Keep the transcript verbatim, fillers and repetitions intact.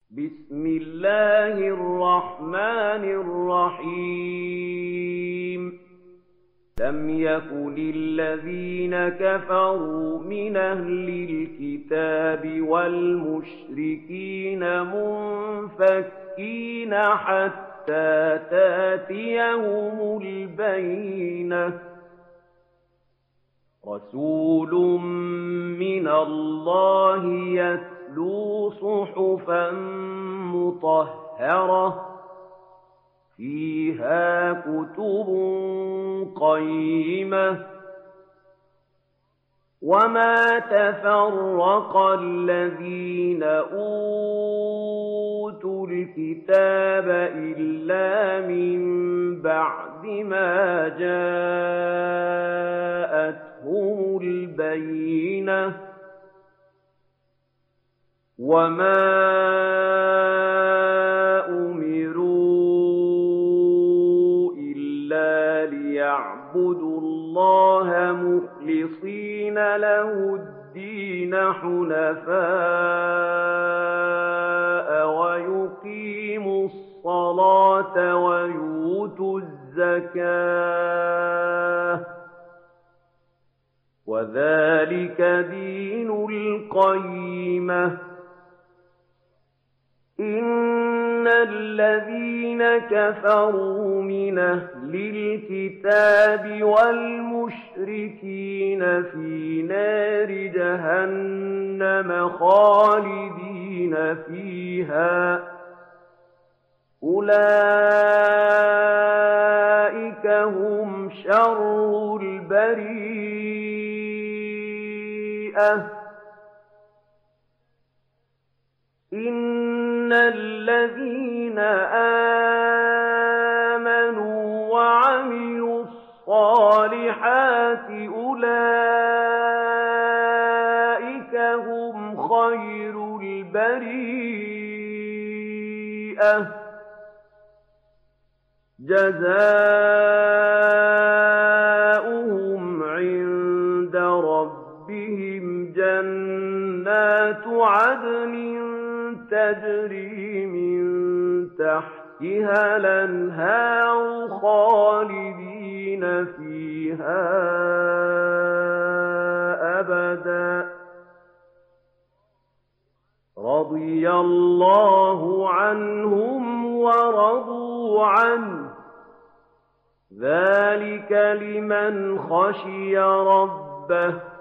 بسم الله الرحمن الرحيم لم يكن الذين كفروا من أهل الكتاب والمشركين منفكين حتى تاتيهم البينة رسول من الله يتلو صحفا مطهرة فيها كتب قيمة وما تفرق الذين أوتوا الكتاب إلا من بعد ما جاءتهم البينة وما أمروا إلا ليعبدوا الله مخلصين له الدين حنفاء ويقيموا الصلاة ويؤتوا الزكاة وذلك دين القيمة إن الذين كفروا من أهل الكتاب والمشركين في نار جهنم خالدين فيها أولئك هم شر البرية إن الذين آمنوا وعملوا الصالحات أولئك هم خير البرية جزاؤهم عند ربهم جنات عدن تجري من تحتها الأنهار خالدين فيها أبدا رضي الله عنهم ورضوا عنه ذلك لمن خشي ربه